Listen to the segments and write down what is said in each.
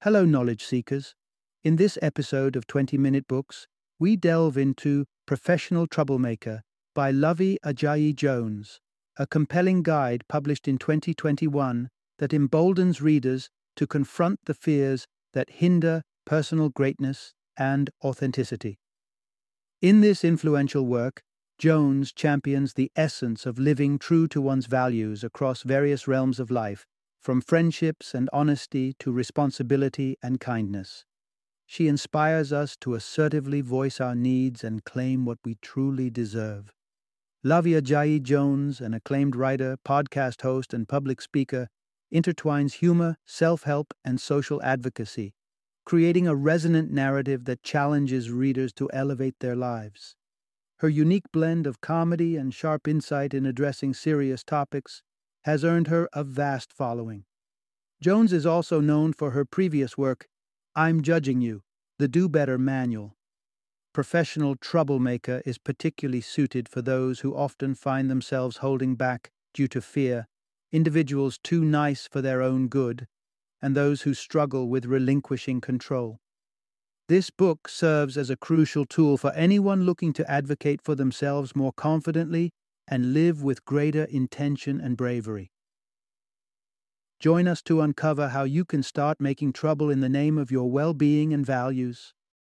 Hello, knowledge seekers. In this episode of 20-Minute Books, we delve into Professional Troublemaker by Lovey Ajayi Jones, a compelling guide published in 2021 that emboldens readers to confront the fears that hinder personal greatness and authenticity. In this influential work, Jones champions the essence of living true to one's values across various realms of life, from friendships and honesty to responsibility and kindness. She inspires us to assertively voice our needs and claim what we truly deserve. Lovey Ajayi Jones, an acclaimed writer, podcast host, and public speaker, intertwines humor, self-help, and social advocacy, creating a resonant narrative that challenges readers to elevate their lives. Her unique blend of comedy and sharp insight in addressing serious topics has earned her a vast following. Jones is also known for her previous work, I'm Judging You, the Do Better Manual. Professional Troublemaker is particularly suited for those who often find themselves holding back due to fear, individuals too nice for their own good, and those who struggle with relinquishing control. This book serves as a crucial tool for anyone looking to advocate for themselves more confidently and live with greater intention and bravery. Join us to uncover how you can start making trouble in the name of your well-being and values.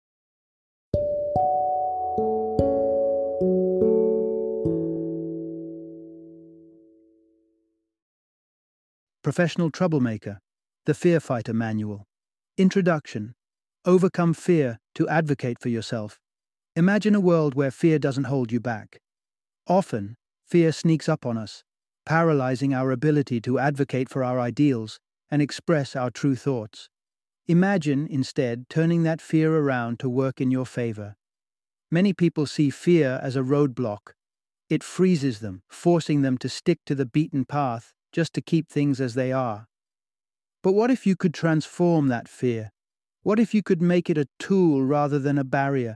Professional Troublemaker, The Fear Fighter Manual. Introduction. Overcome fear to advocate for yourself. Imagine a world where fear doesn't hold you back. Often, fear sneaks up on us, paralyzing our ability to advocate for our ideals and express our true thoughts. Imagine, instead, turning that fear around to work in your favor. Many people see fear as a roadblock. It freezes them, forcing them to stick to the beaten path just to keep things as they are. But what if you could transform that fear? What if you could make it a tool rather than a barrier?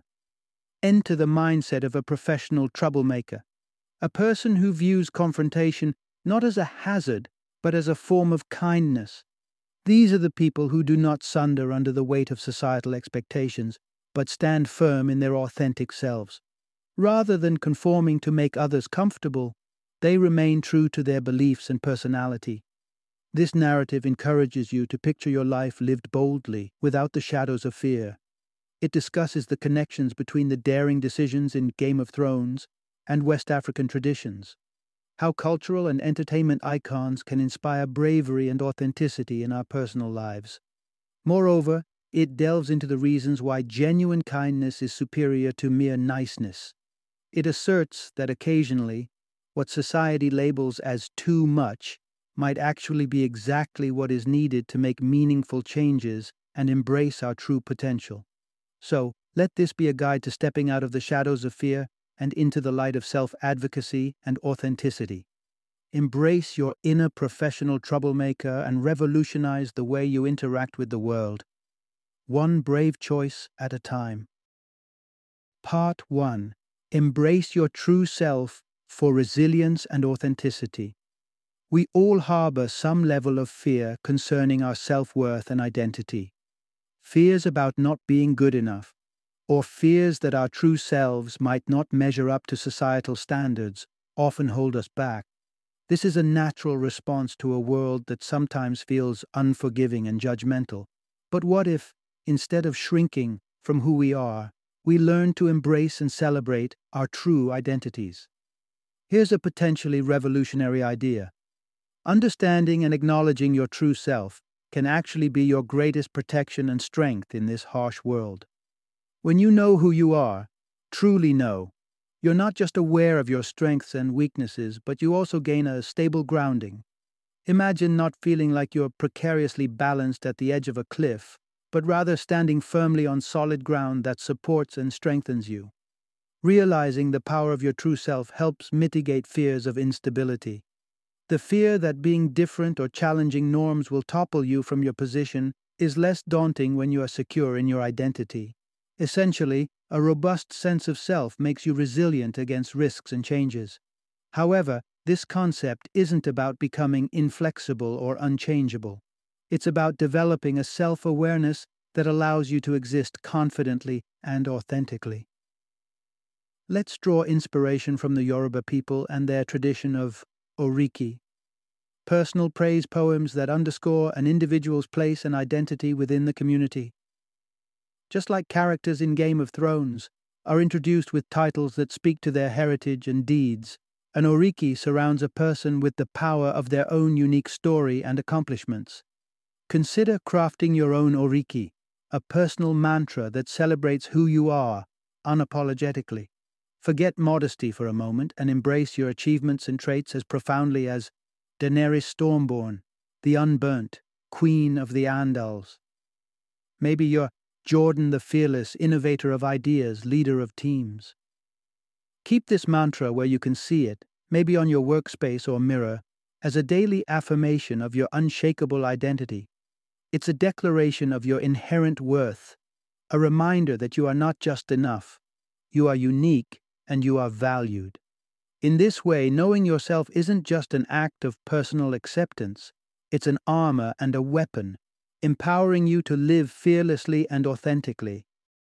Enter the mindset of a professional troublemaker, a person who views confrontation not as a hazard, but as a form of kindness. These are the people who do not sunder under the weight of societal expectations, but stand firm in their authentic selves. Rather than conforming to make others comfortable, they remain true to their beliefs and personality. This narrative encourages you to picture your life lived boldly, without the shadows of fear. It discusses the connections between the daring decisions in Game of Thrones and West African traditions, how cultural and entertainment icons can inspire bravery and authenticity in our personal lives. Moreover, it delves into the reasons why genuine kindness is superior to mere niceness. It asserts that occasionally, what society labels as too much might actually be exactly what is needed to make meaningful changes and embrace our true potential. So, let this be a guide to stepping out of the shadows of fear and into the light of self-advocacy and authenticity. Embrace your inner professional troublemaker and revolutionize the way you interact with the world, one brave choice at a time. Part 1. Embrace your true self for resilience and authenticity. We all harbor some level of fear concerning our self-worth and identity. Fears about not being good enough, or fears that our true selves might not measure up to societal standards, often hold us back. This is a natural response to a world that sometimes feels unforgiving and judgmental. But what if, instead of shrinking from who we are, we learn to embrace and celebrate our true identities? Here's a potentially revolutionary idea. Understanding and acknowledging your true self can actually be your greatest protection and strength in this harsh world. When you know who you are, truly know, you're not just aware of your strengths and weaknesses, but you also gain a stable grounding. Imagine not feeling like you're precariously balanced at the edge of a cliff, but rather standing firmly on solid ground that supports and strengthens you. Realizing the power of your true self helps mitigate fears of instability. The fear that being different or challenging norms will topple you from your position is less daunting when you are secure in your identity. Essentially, a robust sense of self makes you resilient against risks and changes. However, this concept isn't about becoming inflexible or unchangeable. It's about developing a self-awareness that allows you to exist confidently and authentically. Let's draw inspiration from the Yoruba people and their tradition of oriki, personal praise poems that underscore an individual's place and identity within the community. Just like characters in Game of Thrones are introduced with titles that speak to their heritage and deeds, an oriki surrounds a person with the power of their own unique story and accomplishments. Consider crafting your own oriki, a personal mantra that celebrates who you are, unapologetically. Forget modesty for a moment and embrace your achievements and traits as profoundly as Daenerys Stormborn, the Unburnt, Queen of the Andals. Maybe you're Jordan the Fearless, innovator of ideas, leader of teams. Keep this mantra where you can see it, maybe on your workspace or mirror, as a daily affirmation of your unshakable identity. It's a declaration of your inherent worth, a reminder that you are not just enough, you are unique and you are valued. In this way, knowing yourself isn't just an act of personal acceptance, it's an armor and a weapon, empowering you to live fearlessly and authentically.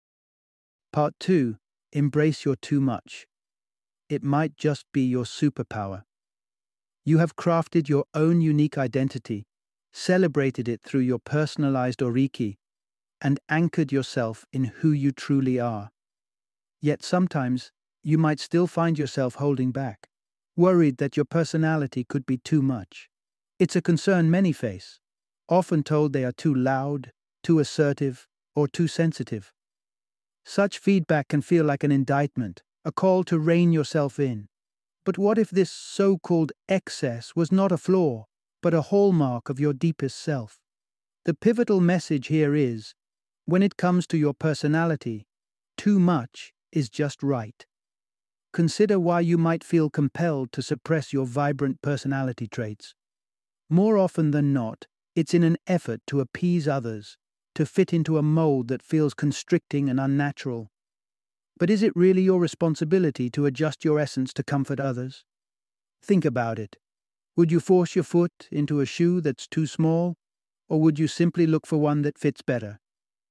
Part 2. Embrace your too much. It might just be your superpower. You have crafted your own unique identity, celebrated it through your personalized oriki, and anchored yourself in who you truly are. Yet sometimes, you might still find yourself holding back, worried that your personality could be too much. It's a concern many face, often told they are too loud, too assertive, or too sensitive. Such feedback can feel like an indictment, a call to rein yourself in. But what if this so-called excess was not a flaw, but a hallmark of your deepest self? The pivotal message here is, when it comes to your personality, too much is just right. Consider why you might feel compelled to suppress your vibrant personality traits. More often than not, it's in an effort to appease others, to fit into a mold that feels constricting and unnatural. But is it really your responsibility to adjust your essence to comfort others? Think about it. Would you force your foot into a shoe that's too small, or would you simply look for one that fits better?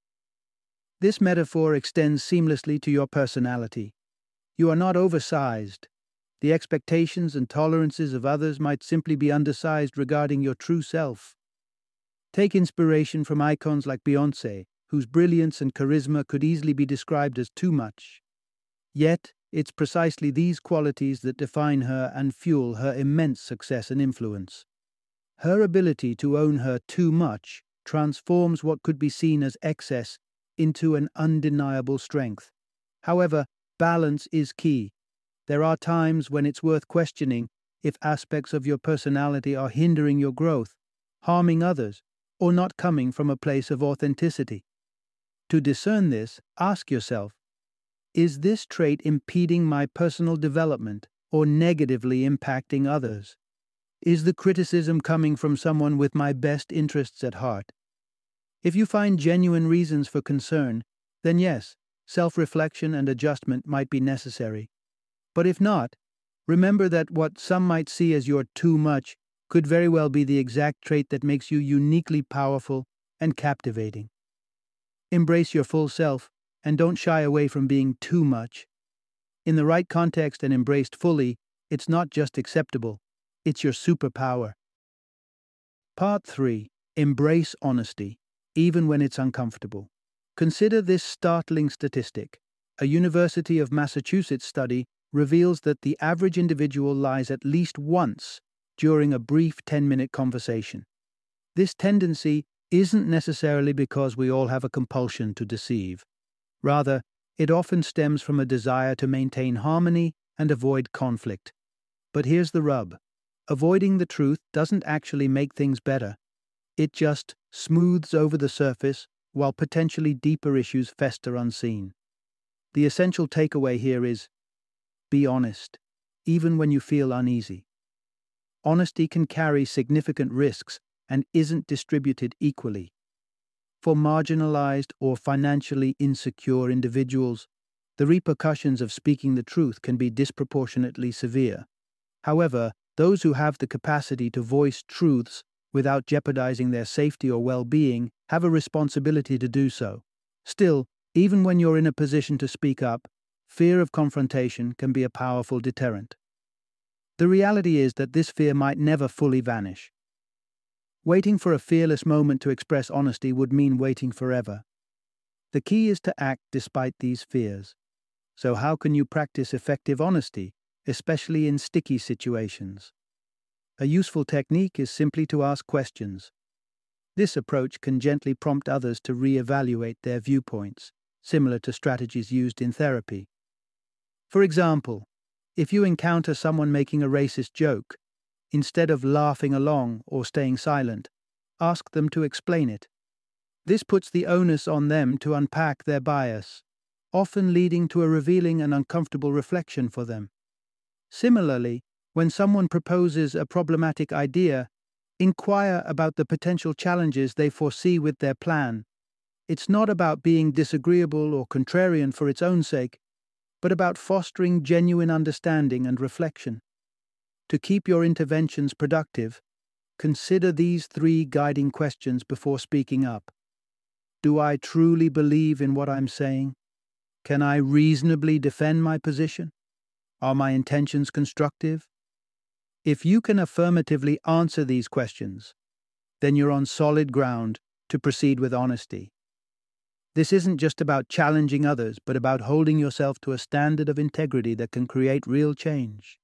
This metaphor extends seamlessly to your personality. You are not oversized. The expectations and tolerances of others might simply be undersized regarding your true self. Take inspiration from icons like Beyoncé, whose brilliance and charisma could easily be described as too much. Yet, it's precisely these qualities that define her and fuel her immense success and influence. Her ability to own her too much transforms what could be seen as excess into an undeniable strength. However, balance is key. There are times when it's worth questioning if aspects of your personality are hindering your growth, harming others, or not coming from a place of authenticity. To discern this, ask yourself, is this trait impeding my personal development or negatively impacting others? Is the criticism coming from someone with my best interests at heart? If you find genuine reasons for concern, then yes, self-reflection and adjustment might be necessary. But if not, remember that what some might see as your too much could very well be the exact trait that makes you uniquely powerful and captivating. Embrace your full self and don't shy away from being too much. In the right context and embraced fully, it's not just acceptable, it's your superpower. Part 3. Embrace honesty, even when it's uncomfortable. Consider this startling statistic. A University of Massachusetts study reveals that the average individual lies at least once during a brief 10-minute conversation. This tendency isn't necessarily because we all have a compulsion to deceive. Rather, it often stems from a desire to maintain harmony and avoid conflict. But here's the rub. Avoiding the truth doesn't actually make things better. It just smooths over the surface while potentially deeper issues fester unseen. The essential takeaway here is, be honest, even when you feel uneasy. Honesty can carry significant risks and isn't distributed equally. For marginalized or financially insecure individuals, the repercussions of speaking the truth can be disproportionately severe. However, those who have the capacity to voice truths without jeopardizing their safety or well-being, have a responsibility to do so. Still, even when you're in a position to speak up, fear of confrontation can be a powerful deterrent. The reality is that this fear might never fully vanish. Waiting for a fearless moment to express honesty would mean waiting forever. The key is to act despite these fears. So how can you practice effective honesty, especially in sticky situations? A useful technique is simply to ask questions. This approach can gently prompt others to re-evaluate their viewpoints, similar to strategies used in therapy. For example, if you encounter someone making a racist joke, instead of laughing along or staying silent, ask them to explain it. This puts the onus on them to unpack their bias, often leading to a revealing and uncomfortable reflection for them. Similarly, when someone proposes a problematic idea, inquire about the potential challenges they foresee with their plan. It's not about being disagreeable or contrarian for its own sake, but about fostering genuine understanding and reflection. To keep your interventions productive, consider these 3 guiding questions before speaking up. Do I truly believe in what I'm saying? Can I reasonably defend my position? Are my intentions constructive? If you can affirmatively answer these questions, then you're on solid ground to proceed with honesty. This isn't just about challenging others, but about holding yourself to a standard of integrity that can create real change.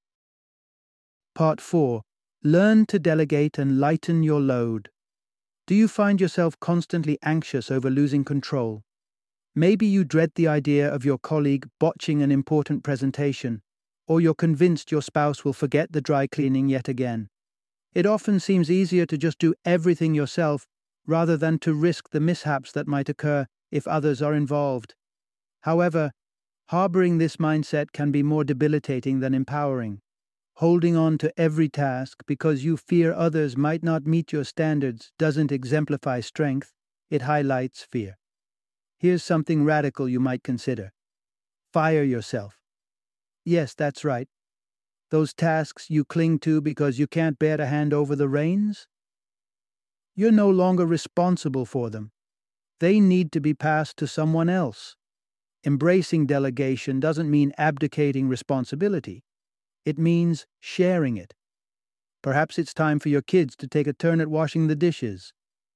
Part 4. Learn to delegate and lighten your load. Do you find yourself constantly anxious over losing control? Maybe you dread the idea of your colleague botching an important presentation, or you're convinced your spouse will forget the dry cleaning yet again. It often seems easier to just do everything yourself rather than to risk the mishaps that might occur if others are involved. However, harboring this mindset can be more debilitating than empowering. Holding on to every task because you fear others might not meet your standards doesn't exemplify strength, it highlights fear. Here's something radical you might consider. Fire yourself. Yes, that's right. Those tasks you cling to because you can't bear to hand over the reins? You're no longer responsible for them. They need to be passed to someone else. Embracing delegation doesn't mean abdicating responsibility. It means sharing it. Perhaps it's time for your kids to take a turn at washing the dishes.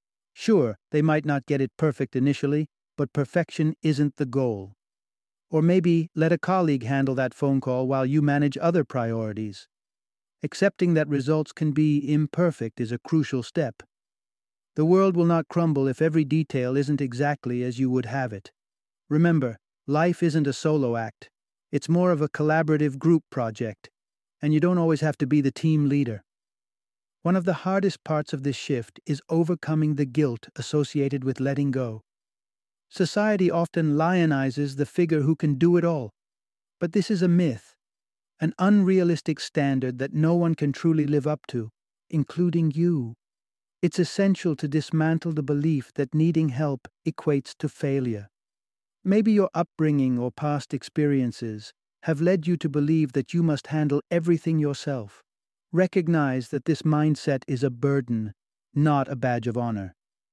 Sure, they might not get it perfect initially, but perfection isn't the goal. Or maybe let a colleague handle that phone call while you manage other priorities. Accepting that results can be imperfect is a crucial step. The world will not crumble if every detail isn't exactly as you would have it. Remember, life isn't a solo act. It's more of a collaborative group project, and you don't always have to be the team leader. One of the hardest parts of this shift is overcoming the guilt associated with letting go. Society often lionizes the figure who can do it all, but this is a myth, an unrealistic standard that no one can truly live up to, including you. It's essential to dismantle the belief that needing help equates to failure. Maybe your upbringing or past experiences have led you to believe that you must handle everything yourself. Recognize that this mindset is a burden, not a badge of honor.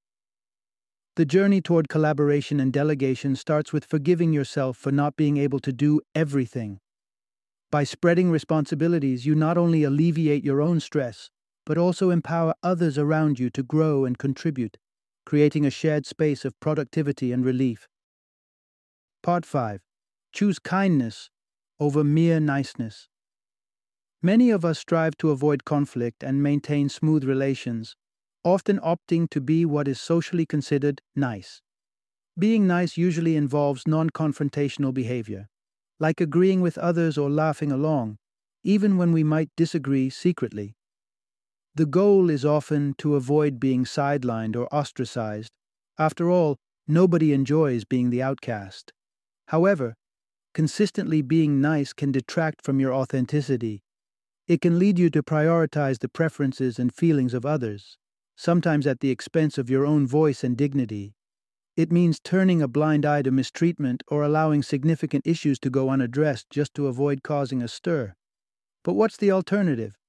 The journey toward collaboration and delegation starts with forgiving yourself for not being able to do everything. By spreading responsibilities, you not only alleviate your own stress, but also empower others around you to grow and contribute, creating a shared space of productivity and relief. Part 5. Choose kindness over mere niceness. Many of us strive to avoid conflict and maintain smooth relations, often opting to be what is socially considered nice. Being nice usually involves non-confrontational behavior, like agreeing with others or laughing along, even when we might disagree secretly. The goal is often to avoid being sidelined or ostracized. After all, nobody enjoys being the outcast. However, consistently being nice can detract from your authenticity. It can lead you to prioritize the preferences and feelings of others, sometimes at the expense of your own voice and dignity. It means turning a blind eye to mistreatment or allowing significant issues to go unaddressed just to avoid causing a stir. But what's the alternative?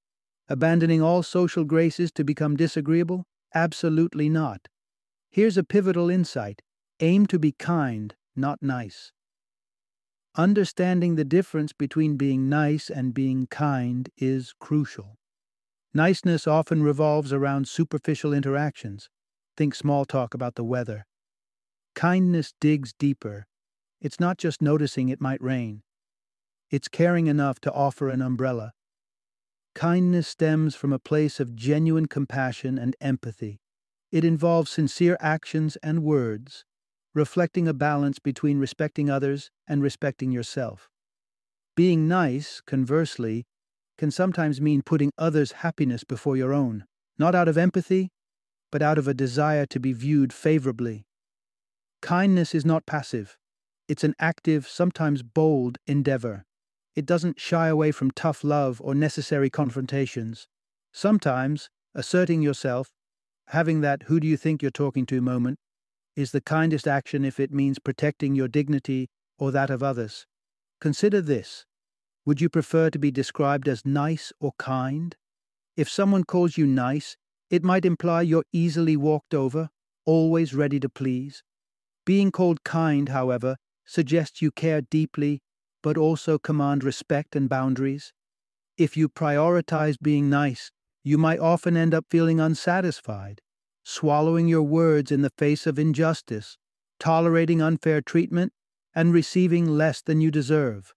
Abandoning all social graces to become disagreeable? Absolutely not. Here's a pivotal insight. Aim to be kind, not nice. Understanding the difference between being nice and being kind is crucial. Niceness often revolves around superficial interactions. Think small talk about the weather. Kindness digs deeper. It's not just noticing it might rain. It's caring enough to offer an umbrella. Kindness stems from a place of genuine compassion and empathy. It involves sincere actions and words, reflecting a balance between respecting others and respecting yourself. Being nice, conversely, can sometimes mean putting others' happiness before your own, not out of empathy, but out of a desire to be viewed favorably. Kindness is not passive. It's an active, sometimes bold endeavor. It doesn't shy away from tough love or necessary confrontations. Sometimes, asserting yourself, having that who do you think you're talking to moment, is the kindest action if it means protecting your dignity or that of others. Consider this. Would you prefer to be described as nice or kind? If someone calls you nice, it might imply you're easily walked over, always ready to please. Being called kind, however, suggests you care deeply, but also command respect and boundaries. If you prioritize being nice, you might often end up feeling unsatisfied, swallowing your words in the face of injustice, tolerating unfair treatment, and receiving less than you deserve.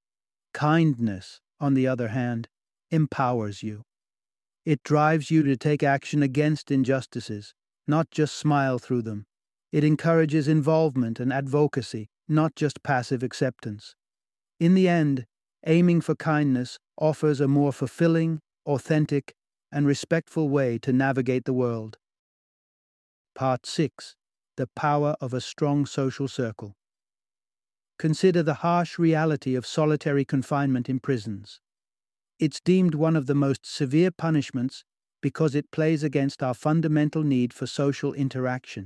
Kindness, on the other hand, empowers you. It drives you to take action against injustices, not just smile through them. It encourages involvement and advocacy, not just passive acceptance. In the end, aiming for kindness offers a more fulfilling, authentic, and respectful way to navigate the world. Part 6. The Power of a Strong Social Circle. Consider the harsh reality of solitary confinement in prisons. It's deemed one of the most severe punishments because it plays against our fundamental need for social interaction.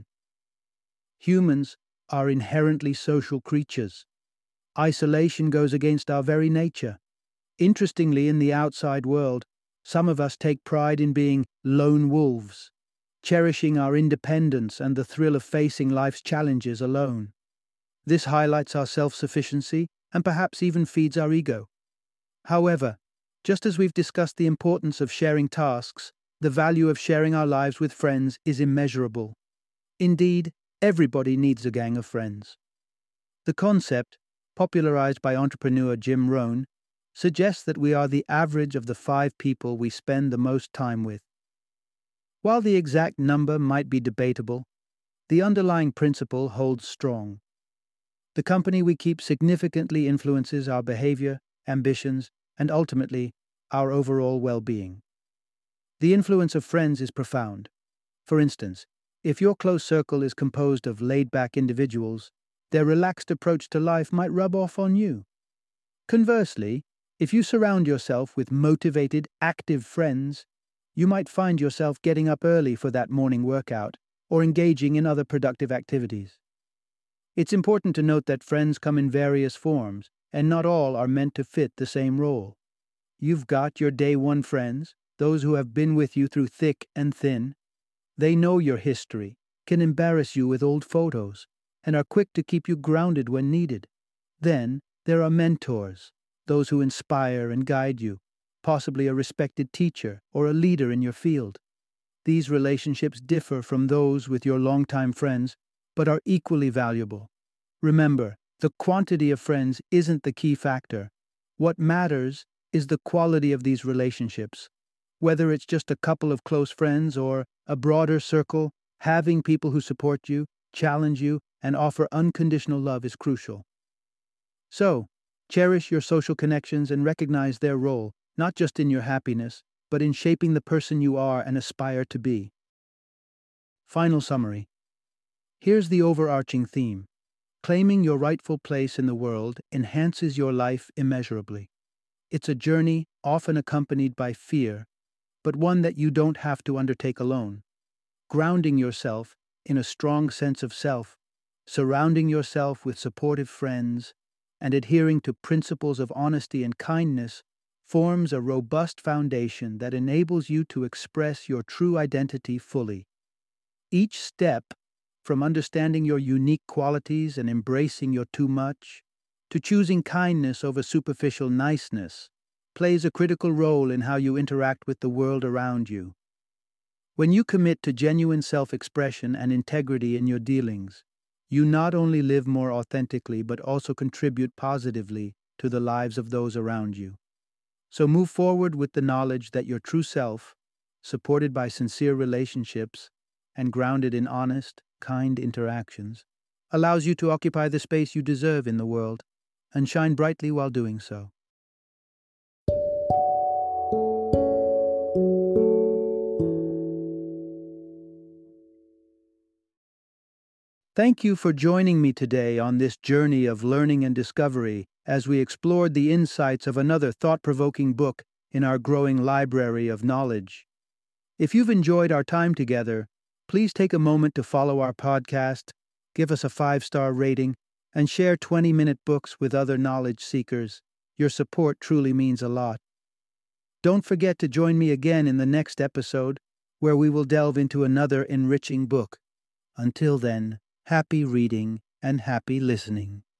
Humans are inherently social creatures. Isolation goes against our very nature. Interestingly, in the outside world, some of us take pride in being lone wolves, cherishing our independence and the thrill of facing life's challenges alone. This highlights our self-sufficiency and perhaps even feeds our ego. However, just as we've discussed the importance of sharing tasks, the value of sharing our lives with friends is immeasurable. Indeed, everybody needs a gang of friends. The concept, popularized by entrepreneur Jim Rohn, suggests that we are the average of the 5 people we spend the most time with. While the exact number might be debatable, the underlying principle holds strong. The company we keep significantly influences our behavior, ambitions, and ultimately, our overall well-being. The influence of friends is profound. For instance, if your close circle is composed of laid-back individuals, their relaxed approach to life might rub off on you. Conversely, if you surround yourself with motivated, active friends, you might find yourself getting up early for that morning workout or engaging in other productive activities. It's important to note that friends come in various forms, and not all are meant to fit the same role. You've got your day one friends, those who have been with you through thick and thin. They know your history, can embarrass you with old photos, and are quick to keep you grounded when needed. Then, there are mentors, those who inspire and guide you, possibly a respected teacher or a leader in your field. These relationships differ from those with your longtime friends, but are equally valuable. Remember, the quantity of friends isn't the key factor. What matters is the quality of these relationships. Whether it's just a couple of close friends or a broader circle, having people who support you, challenge you, and offer unconditional love is crucial. So, cherish your social connections and recognize their role, not just in your happiness, but in shaping the person you are and aspire to be. Final summary. Here's the overarching theme. Claiming your rightful place in the world enhances your life immeasurably. It's a journey often accompanied by fear, but one that you don't have to undertake alone. Grounding yourself in a strong sense of self, surrounding yourself with supportive friends, and adhering to principles of honesty and kindness forms a robust foundation that enables you to express your true identity fully. Each step, from understanding your unique qualities and embracing your too much, to choosing kindness over superficial niceness, plays a critical role in how you interact with the world around you. When you commit to genuine self-expression and integrity in your dealings, you not only live more authentically but also contribute positively to the lives of those around you. So move forward with the knowledge that your true self, supported by sincere relationships and grounded in honest, kind interactions, allows you to occupy the space you deserve in the world and shine brightly while doing so. Thank you for joining me today on this journey of learning and discovery as we explored the insights of another thought-provoking book in our growing library of knowledge. If you've enjoyed our time together, please take a moment to follow our podcast, give us a 5-star rating, and share 20-minute books with other knowledge seekers. Your support truly means a lot. Don't forget to join me again in the next episode, where we will delve into another enriching book. Until then, happy reading and happy listening.